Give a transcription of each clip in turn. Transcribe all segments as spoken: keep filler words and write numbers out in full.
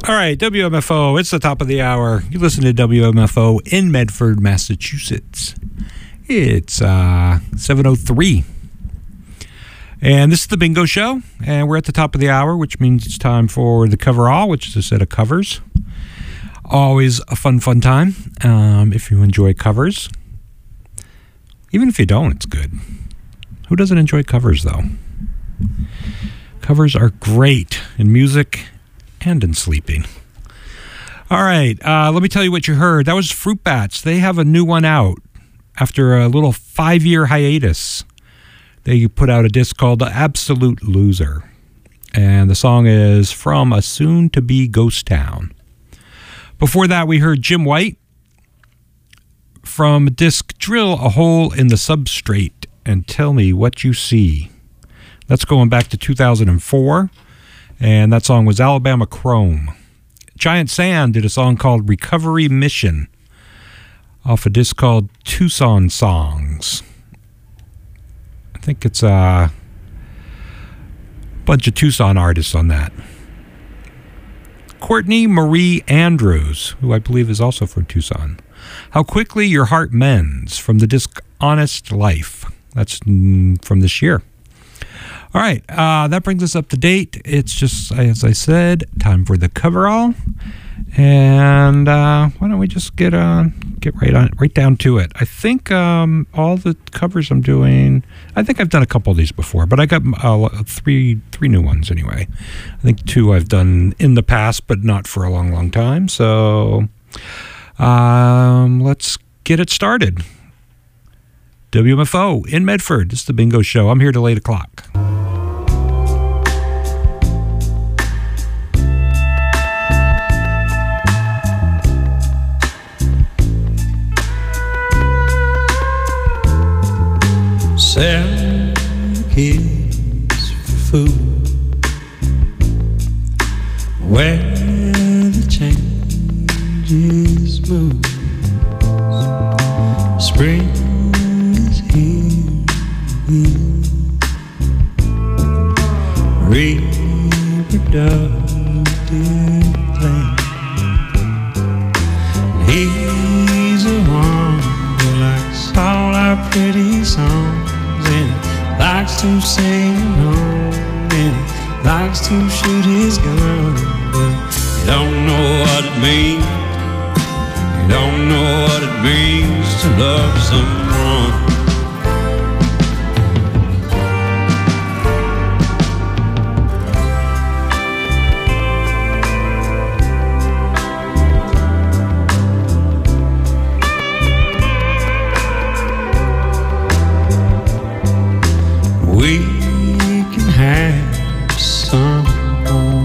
All right, W M F O, it's the top of the hour. You listen to W M F O in Medford, Massachusetts. It's uh, seven oh three. And this is the Bingo Show, and we're at the top of the hour, which means it's time for the Coverall, which is a set of covers. Always a fun, fun time um, if you enjoy covers. Even if you don't, it's good. Who doesn't enjoy covers, though? Covers are great in music and in sleeping. All right, uh, let me tell you what you heard. That was Fruit Bats. They have a new one out after a little five-year hiatus. They put out a disc called The Absolute Loser. And the song is from a soon-to-be ghost town. Before that, we heard Jim White from a disc Drill a Hole in the Substrate and Tell Me What You See. That's going back to two thousand four. And that song was Alabama Chrome. Giant Sand did a song called Recovery Mission off a disc called Tucson Songs. I think it's a bunch of Tucson artists on that. Courtney Marie Andrews, who I believe is also from Tucson. How Quickly Your Heart Mends from the disc Honest Life. That's mm, from this year. All right, uh, that brings us up to date. It's just, as I said, time for the Coverall. And uh, why don't we just get uh, get right on, right down to it? I think um, all the covers I'm doing, I think I've done a couple of these before, but I got uh, three three new ones anyway. I think two I've done in the past, but not for a long, long time. So um, let's get it started. W M F O in Medford. This is the Bingo Show. I'm here till eight o'clock. Sell kids for food, where the changes move. Spring is here, reproductive plan. He's a one who likes all our pretty songs, and likes to sing along, and likes to shoot his gun, but you don't know what it means. You don't know what it means to love someone. We can have some more.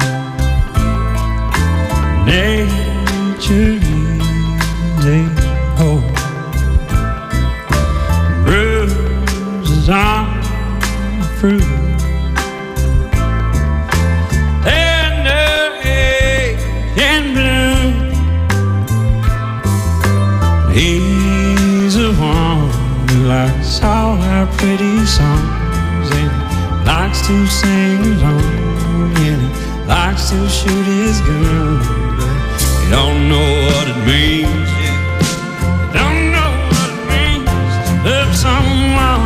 Nature is a whole. Bruises on the fruit, tender age and bloom. He's the one who likes all our pretty songs, likes to sing along, and he likes to shoot his gun, but you don't know what it means. You don't know what it means to love someone.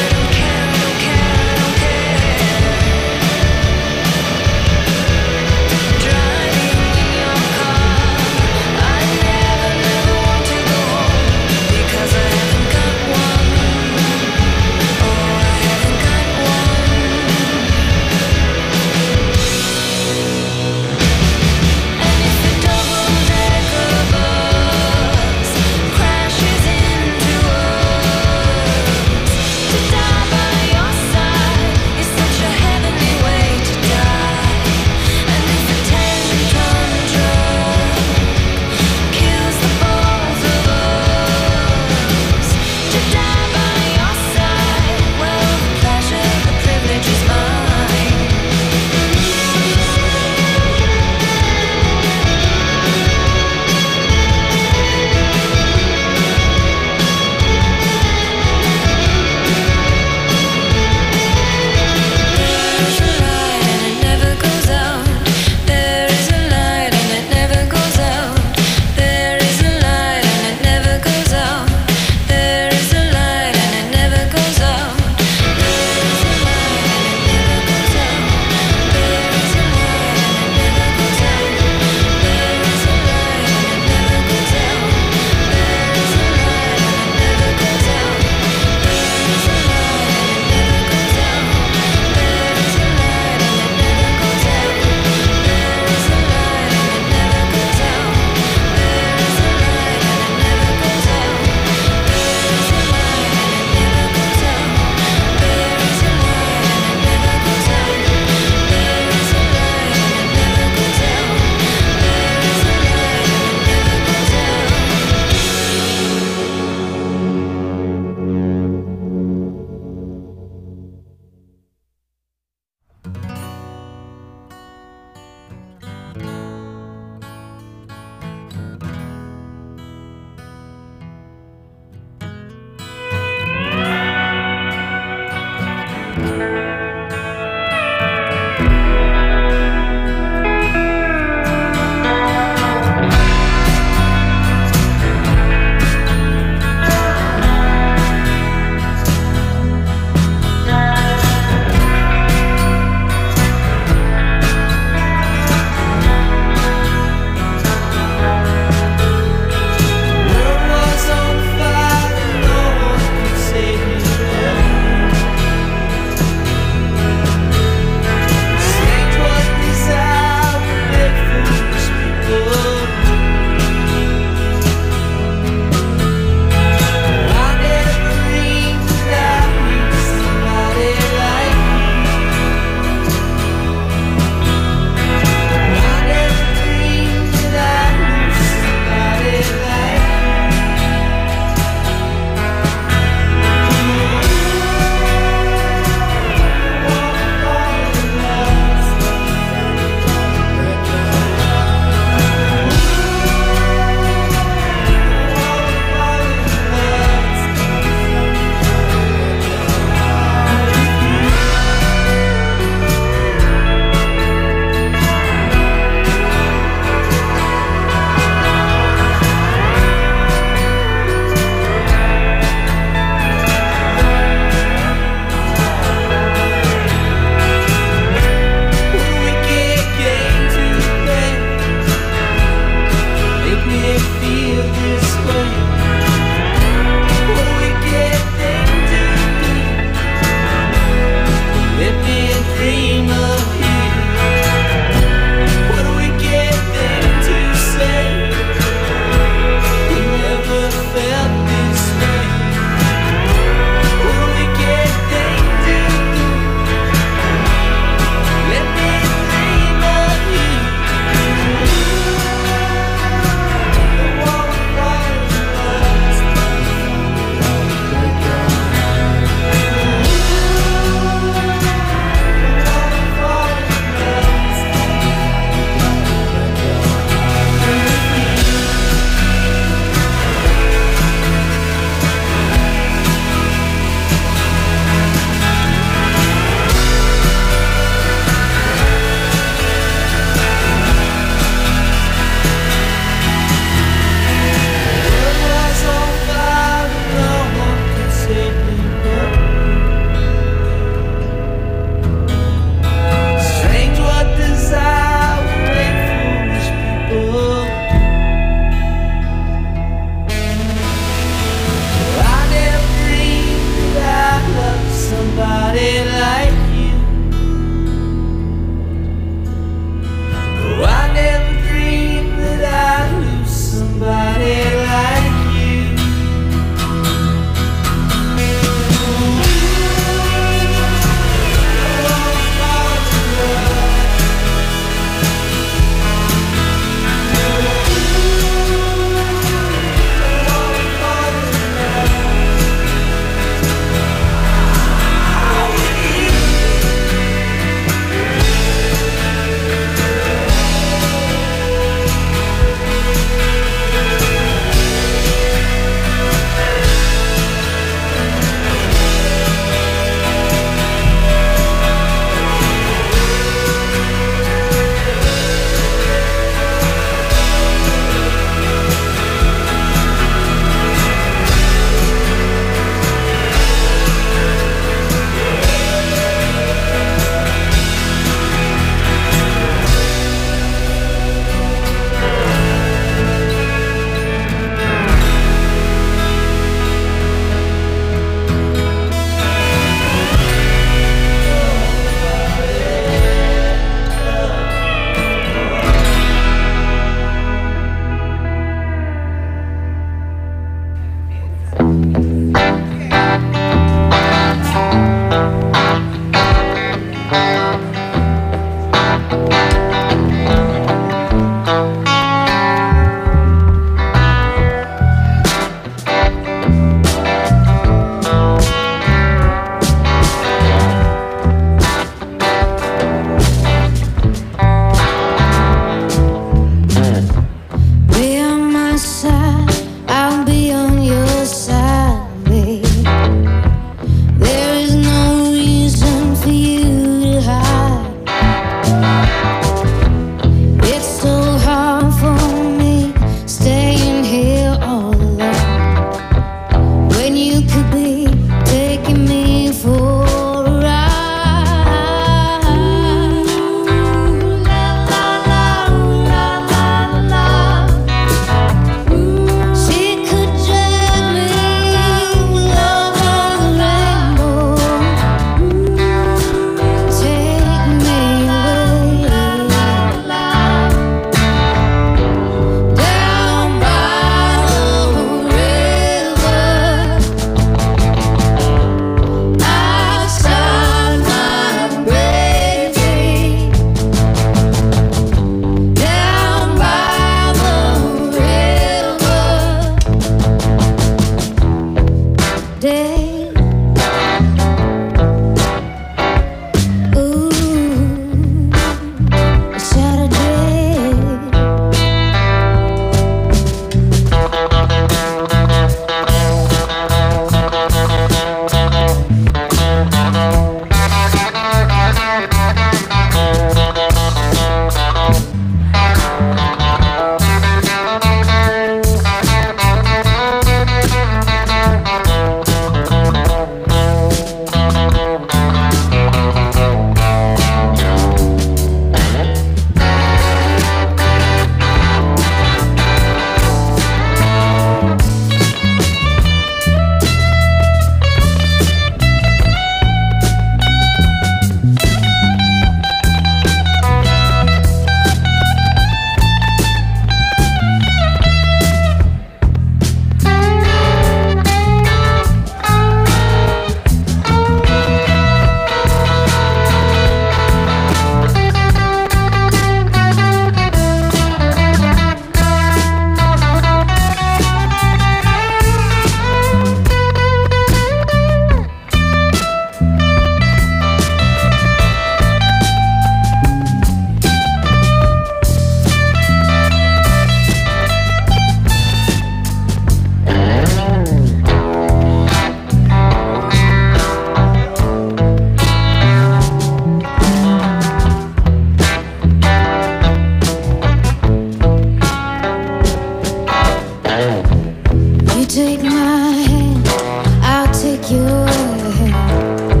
take my hand, I'll take your hand.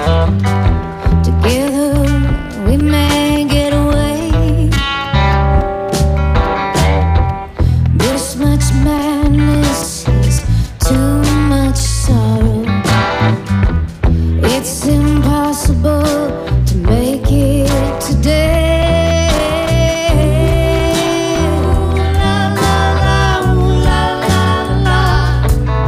Together we may get away. This much madness is too much sorrow. It's impossible to make it today. Ooh, la, la, la, ooh, la, la, la.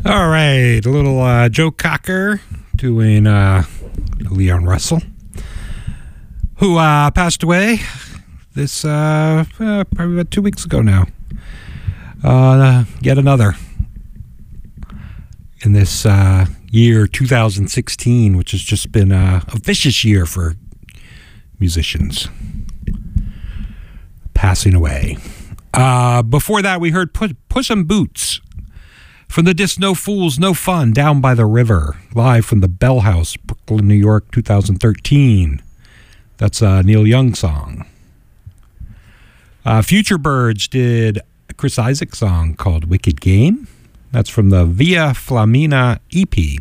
All right, a little uh, Joe Cocker doing uh, Leon Russell, who uh, passed away this uh, uh, probably about two weeks ago now. Uh, yet another in this uh, year two thousand sixteen, which has just been uh, a vicious year for musicians passing away. Uh, before that, we heard Puss, Puss in Boots from the disc No Fools, No Fun, Down by the River, live from the Bell House, Brooklyn, New York, two thousand thirteen. That's a Neil Young song. Uh, Future Birds did a Chris Isaak song called Wicked Game. That's from the Via Flamina E P.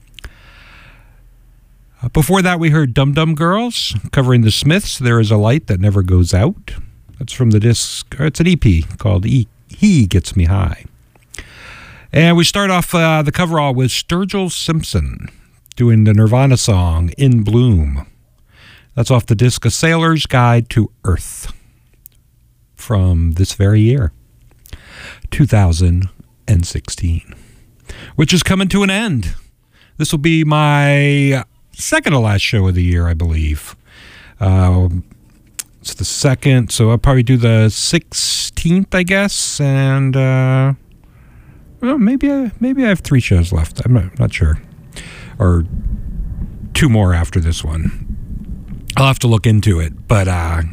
Uh, before that, we heard Dum Dum Girls covering the Smiths, There Is a Light That Never Goes Out. That's from the disc, or it's an E P called e, He Gets Me High. And we start off uh, the coverall with Sturgill Simpson doing the Nirvana song In Bloom. That's off the disc A Sailor's Guide to Earth from this very year, two thousand sixteen, which is coming to an end. This will be my second to last show of the year, I believe. Uh, it's the second, so I'll probably do the sixteenth, I guess, and uh, well, maybe I, maybe I have three shows left. I'm not, not sure, or two more after this one. I'll have to look into it, but uh,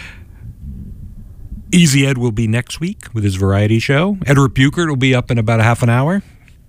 Easy Ed will be next week with his variety show. Edward Buchert will be up in about a half an hour.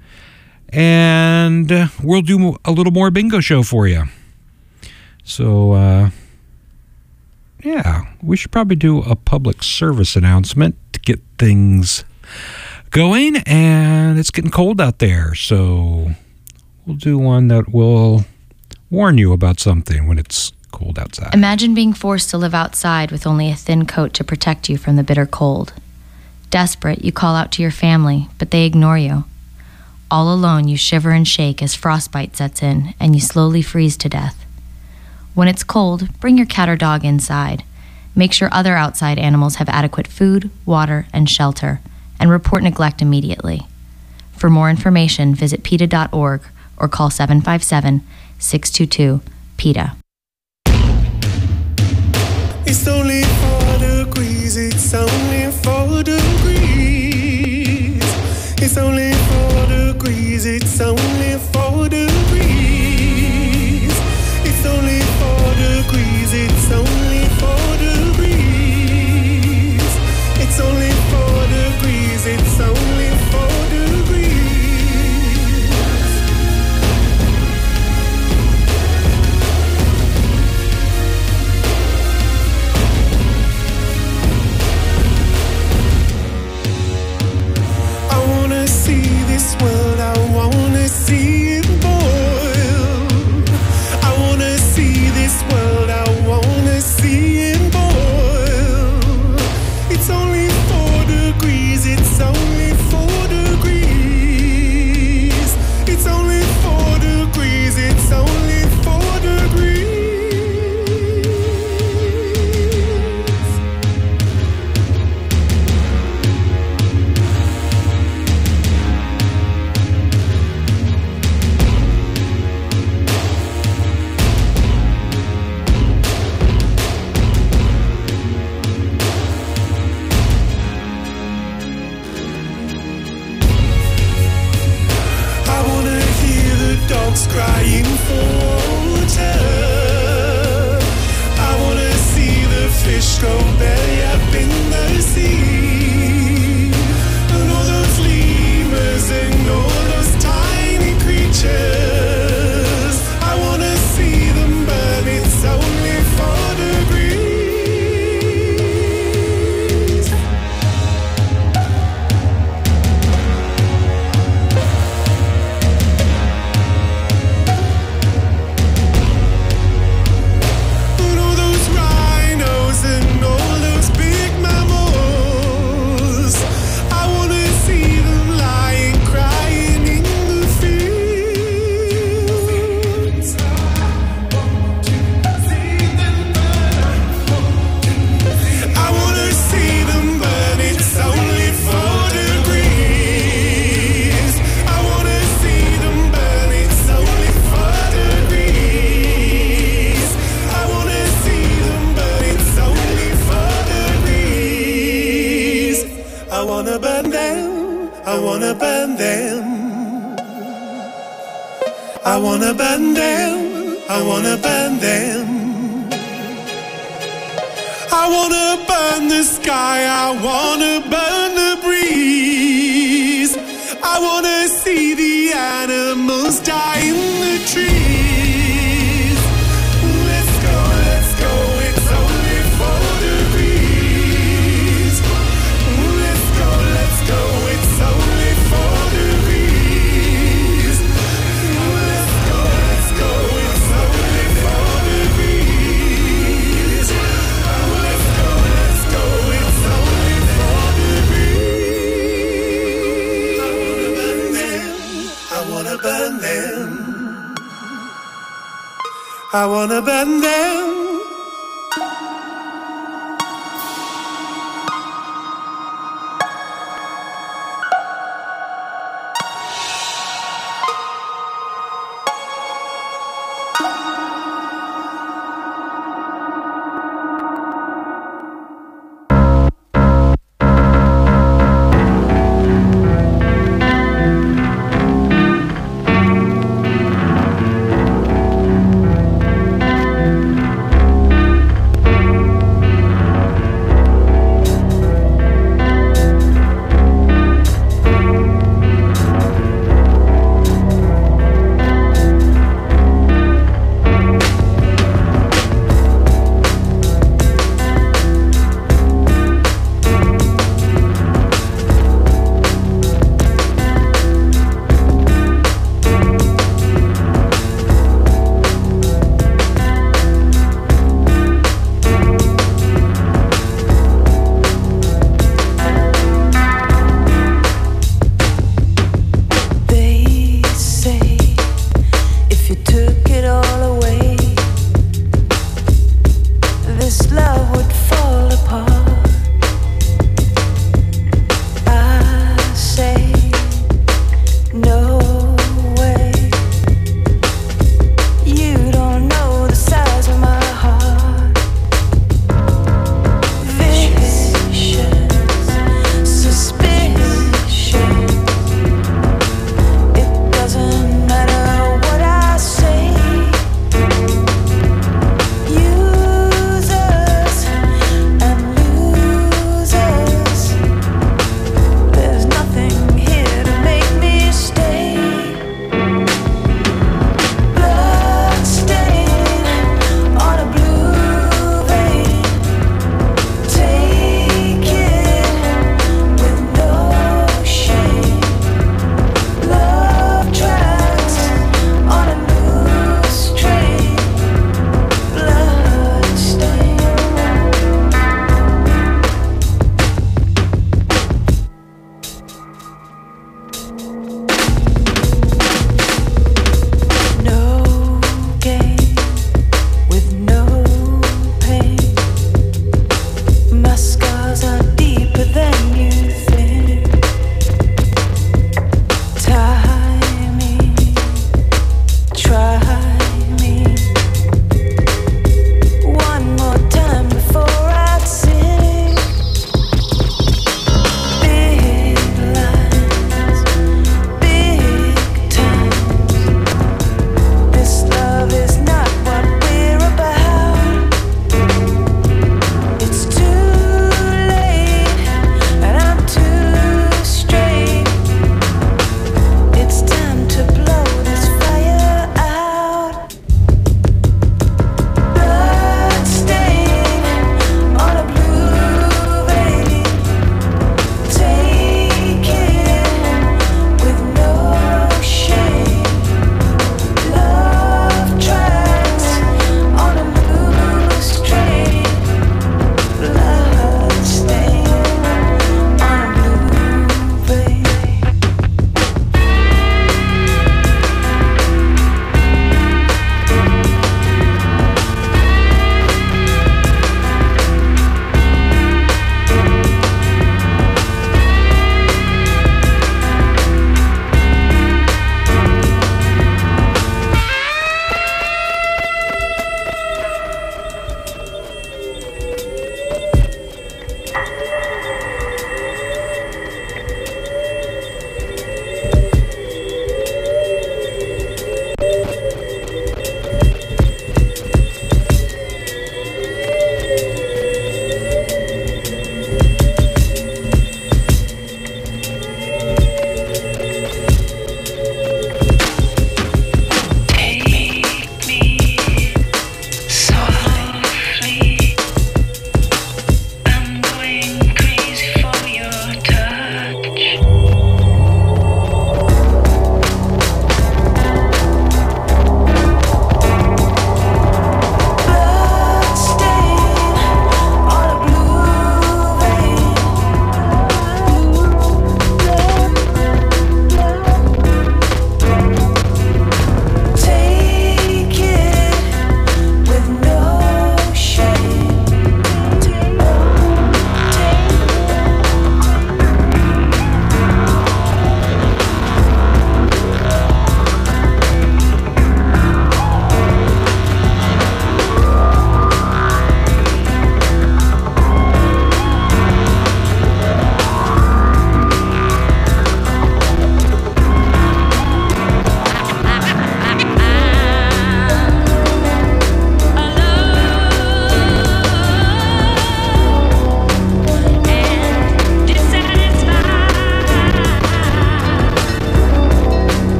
And uh, we'll do a little more bingo show for you. So, uh, yeah, we should probably do a public service announcement to get things going. And it's getting cold out there, so we'll do one that will warn you about something when it's cold outside. Imagine being forced to live outside with only a thin coat to protect you from the bitter cold. Desperate, you call out to your family, but they ignore you. All alone, you shiver and shake as frostbite sets in, and you slowly freeze to death. When it's cold, bring your cat or dog inside. Make sure other outside animals have adequate food, water, and shelter, and report neglect immediately. For more information, visit P E T A dot org or call seven five seven, six two two, P E T A. It's only four degrees, it's only four degrees. It's only four degrees, it's only four degrees. It's only four degrees, it's only four degrees. It's only four degrees, it's only four degrees. This world, I wanna see it boil. I wanna see this world, I wanna see it boil. It's only four degrees, it's only four degrees. It's only four degrees, it's only four degrees. Dogs crying for water. I wanna see the fish go belly up in the sea. And all those lemurs and all those tiny creatures. I wanna see them burn, it's only four degrees. And all those big mammals. burn them. I wanna burn them. I wanna burn them. I wanna burn them. I wanna burn the sky. I wanna burn the breeze. I wanna see the animals die in the trees. Let's go, let's go. It's only four degrees. Let's go, let's go. It's only four degrees. Let's go, let's go. It's only four degrees. Let's go, let's go. It's only four degrees. I wanna burn them. I wanna burn them.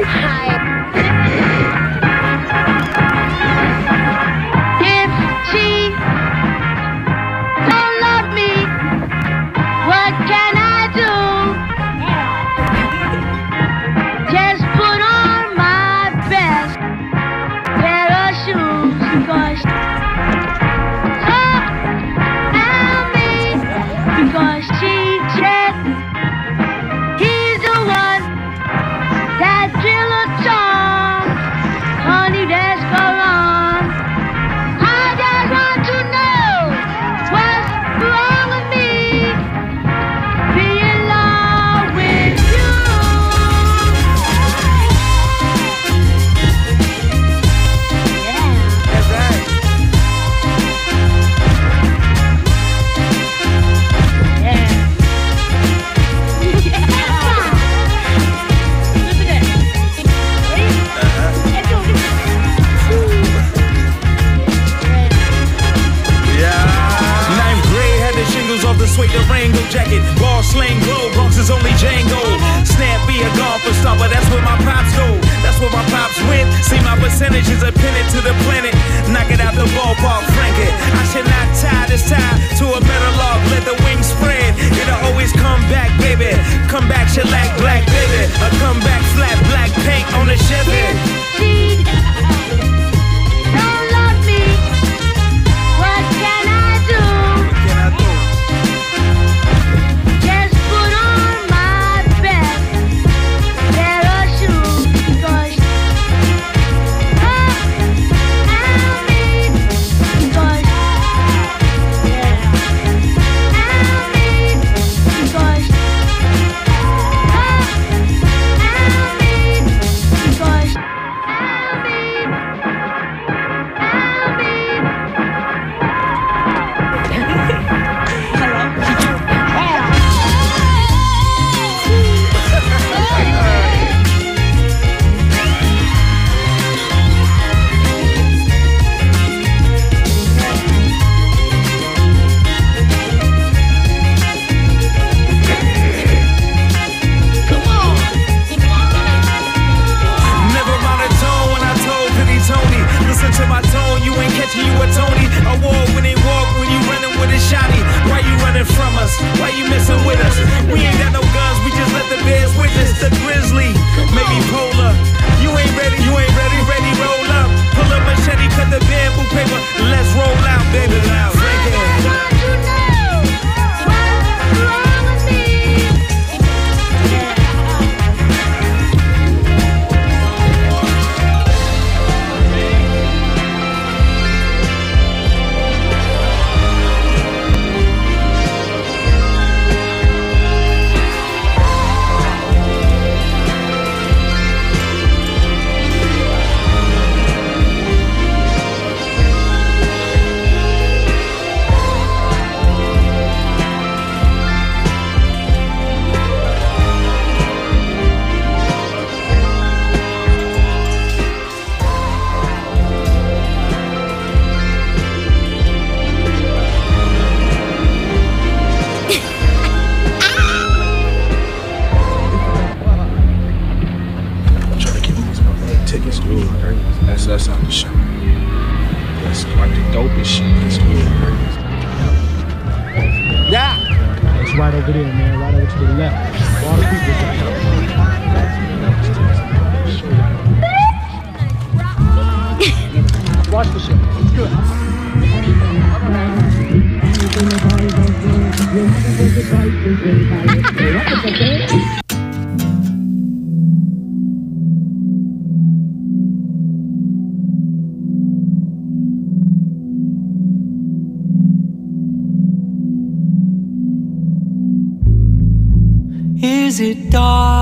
Is it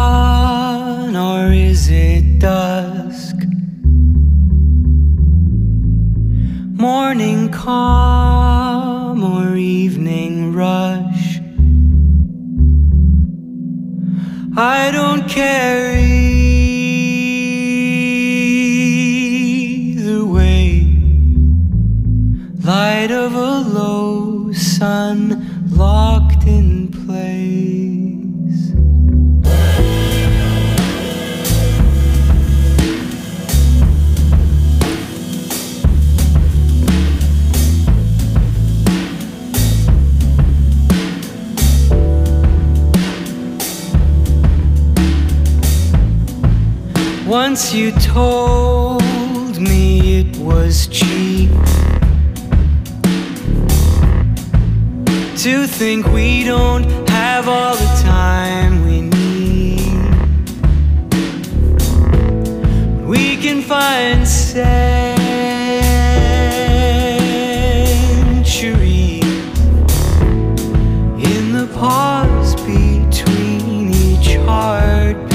dawn or is it dusk? Morning calm or evening rush? I don't care either way. Light of a low sun locked in place. Once you told me it was cheap to think we don't have all the time we need. We can find centuries in the pause between each heartbeat.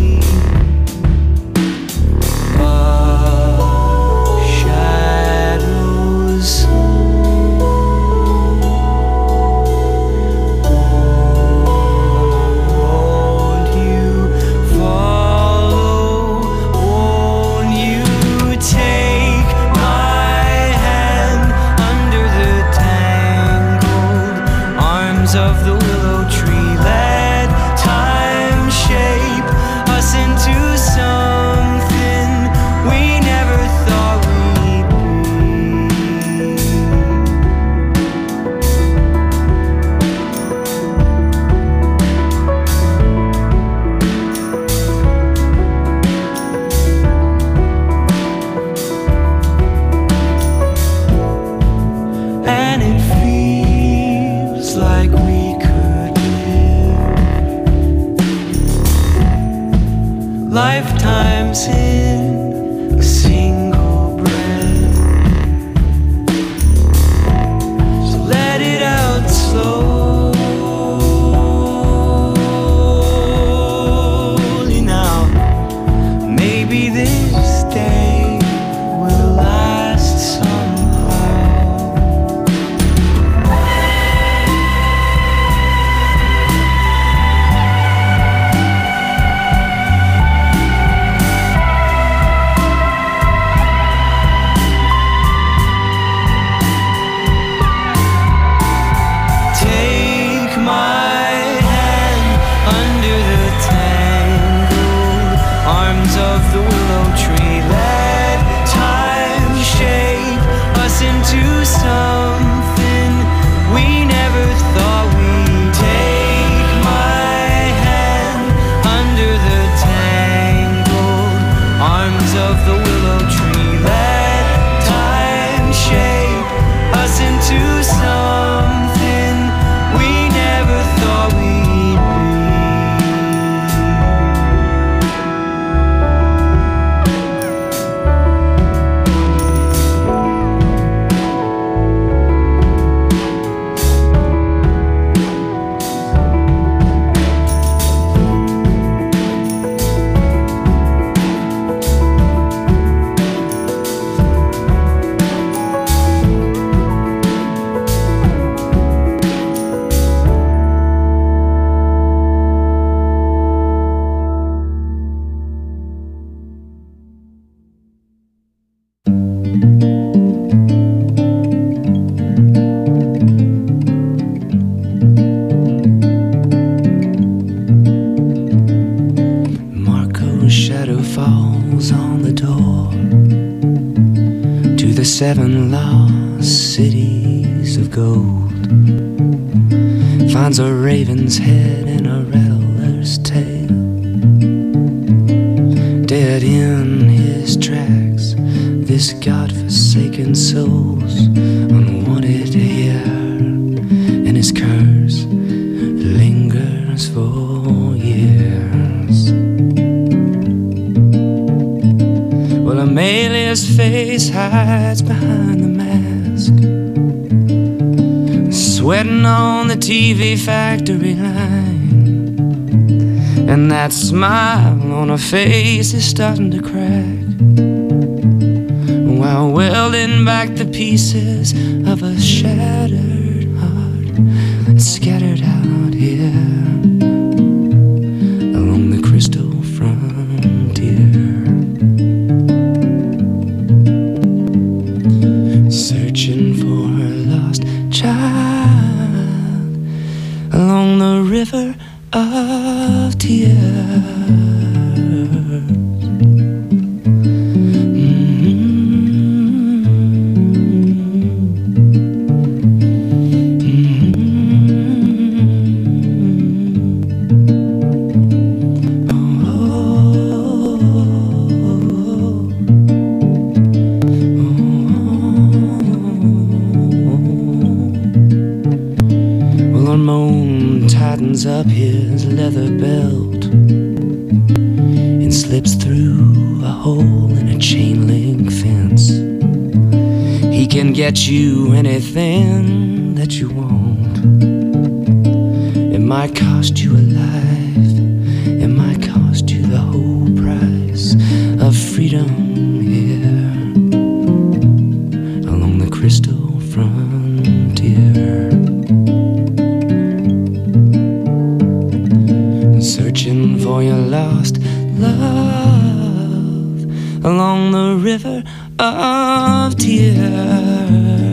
Of the willow tree, let time shape us into something we never thought we'd be. And it feels like we could live lifetimes in a single breath. So let it out slowly now. Maybe this day will last somehow. Of the willow tree, let time shape us into something we never thought we'd. Take my hand under the tangled arms of the willow tree, let time shape us into something we never thought we'd be. Seven lost cities of gold, finds a raven's head in a rattler's tail. Dead in his tracks, this godforsaken soul's unwanted here, and his curse lingers for years. Well, Amelia's face hides behind the mask, sweating on the T V factory line, and that smile on her face is starting to crack, while welding back the pieces of a shattered heart that's scattered out here along the crystal frontier. Searching for her lost child along the river of tears. Oh, tightens up his leather belt and slips through a hole in a chain link fence. He can get you anything that you want. It might cost you a life, it might cost you the whole price of freedom here along the crystal frontier. Searching for your lost love along the river of tears.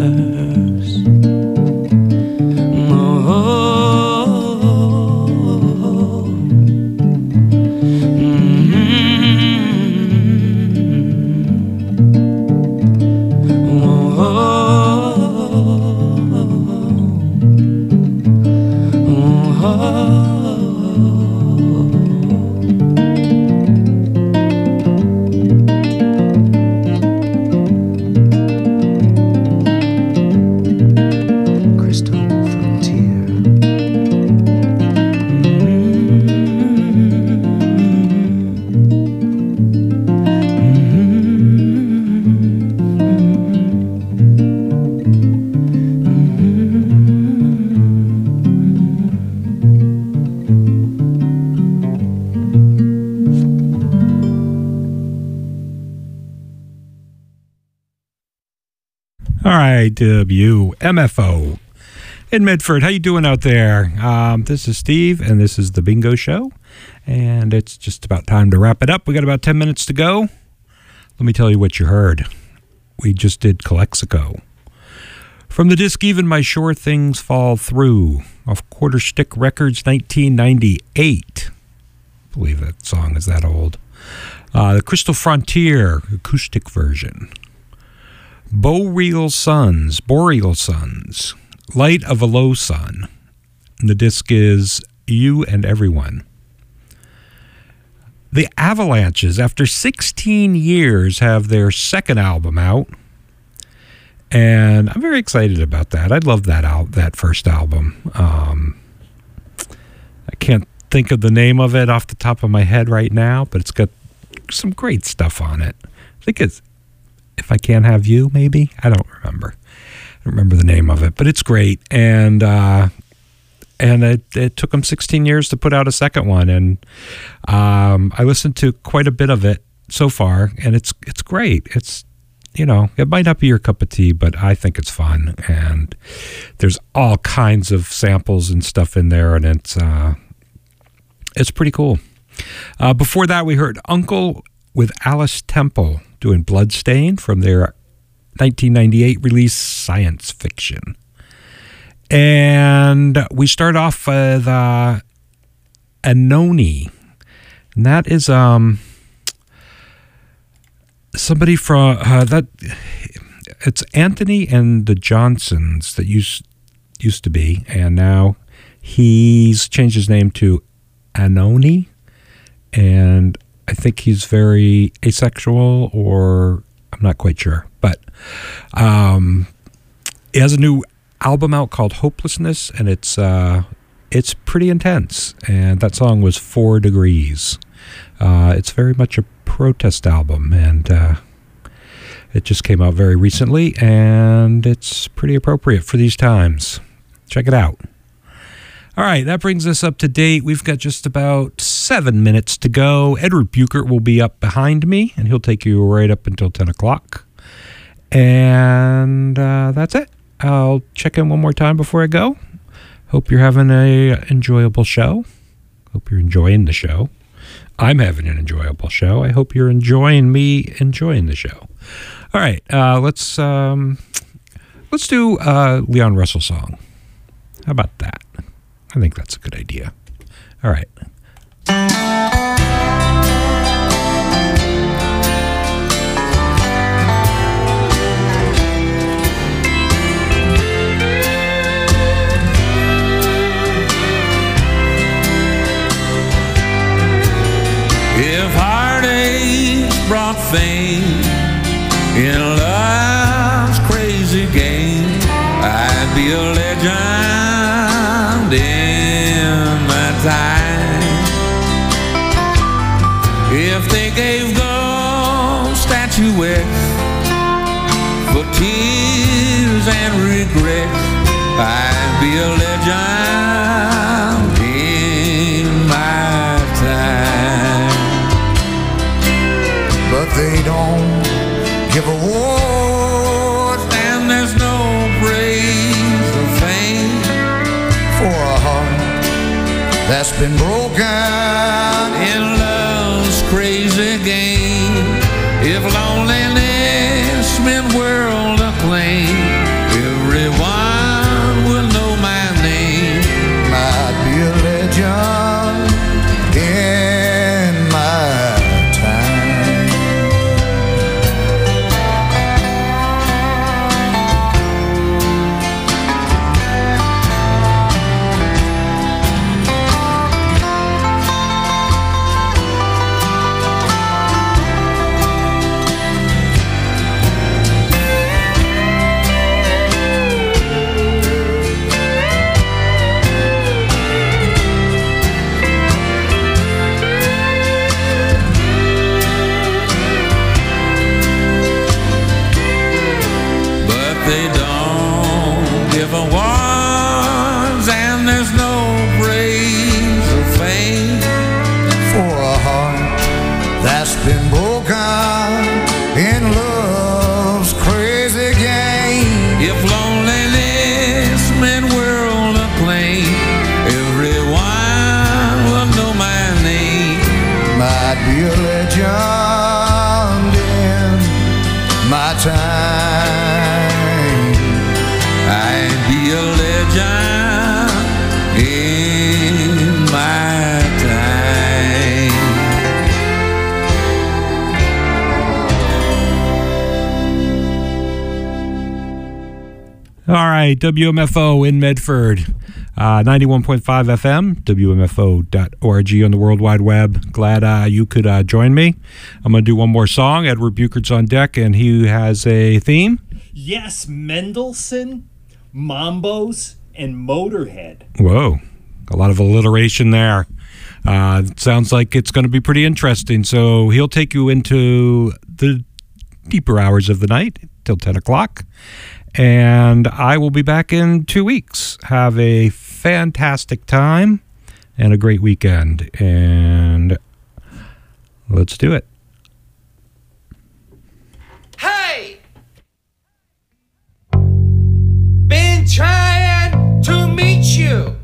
All right, W M F O in Medford. How you doing out there? Um, this is Steve, and this is the Bingo Show, and it's just about time to wrap it up. We got about ten minutes to go. Let me tell you what you heard. We just did Calexico. From the disc Even My Sure Things Fall Through, off Quarter Stick Records, nineteen ninety-eight. I believe that song is that old. Uh, the Crystal Frontier acoustic version. Boreal Suns, Boreal Suns, Light of a Low Sun. And the disc is You and Everyone. The Avalanches, after sixteen years, have their second album out. And I'm very excited about that. I love that al- that first album. Um, I can't think of the name of it off the top of my head right now, but it's got some great stuff on it. I think it's If I Can't Have You, maybe? I don't remember. I don't remember the name of it, but it's great. And uh, and it, it took them sixteen years to put out a second one. And um, I listened to quite a bit of it so far, and it's it's great. It's, you know, it might not be your cup of tea, but I think it's fun. And there's all kinds of samples and stuff in there, and it's uh, it's pretty cool. Uh, before that, we heard Uncle with Alice Temple doing Bloodstain from their nineteen ninety-eight release Science Fiction. And we start off with uh, Anoni. And that is um, somebody from, uh, that. it's Anthony and the Johnsons that used, used to be. And now he's changed his name to Anoni. And I think he's very asexual, or I'm not quite sure. But um, he has a new album out called Hopelessness, and it's uh, it's pretty intense. And that song was Four Degrees. Uh, it's very much a protest album, and uh, it just came out very recently, and it's pretty appropriate for these times. Check it out. All right, that brings us up to date. We've got just about seven minutes to go. Edward Buchert will be up behind me, and he'll take you right up until ten o'clock. And uh, that's it. I'll check in one more time before I go. Hope you're having an enjoyable show. Hope you're enjoying the show. I'm having an enjoyable show. I hope you're enjoying me enjoying the show. All right, uh, let's um, let's do a Leon Russell song. How about that? I think that's a good idea. All right. If heartache brought fame in love's crazy game, I'd be a legend in time. If they gave gold statuettes for tears and regrets, I'd be a legend in my time. But they don't give awards, and there's no praise or fame for a heart that's been broken in love's crazy game. If loneliness meant world acclaim, everyone will know my name. I'd be a legend in my time. They don't give awards, and there's no praise or fame For a heart that's been broken in love's crazy game. If loneliness meant world acclaim, everyone will know my name. I'd be a legend in my time. I'd be a legend in my time. All right, W M F O in Medford, uh, ninety-one point five F M, W M F O dot org on the World Wide Web. Glad uh, you could uh, join me. I'm going to do one more song. Edward Buchert's on deck, and he has a theme. Yes, Mendelssohn, Mambos, and Motorhead. Whoa, a lot of alliteration there. Uh, sounds like it's going to be pretty interesting. So he'll take you into the deeper hours of the night till ten o'clock. And I will be back in two weeks. Have a fantastic time and a great weekend. And let's do it. Hey! Been trying to meet you.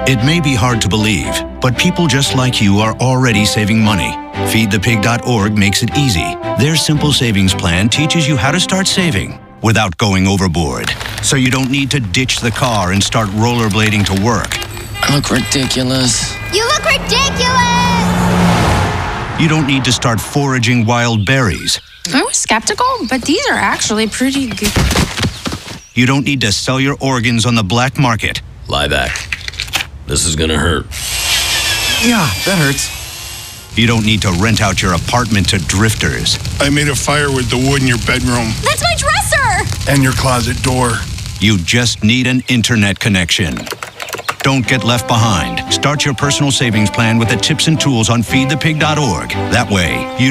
It may be hard to believe, but people just like you are already saving money. feed the pig dot org makes it easy. Their simple savings plan teaches you how to start saving without going overboard. So you don't need to ditch the car and start rollerblading to work. I look ridiculous. You look ridiculous! You don't need to start foraging wild berries. I was skeptical, but these are actually pretty good. You don't need to sell your organs on the black market. Lie back. This is gonna hurt. Yeah, that hurts. You don't need to rent out your apartment to drifters. I made a fire with the wood in your bedroom. That's my dresser! And your closet door. You just need an internet connection. Don't get left behind. Start your personal savings plan with the tips and tools on feed the pig dot org. That way, you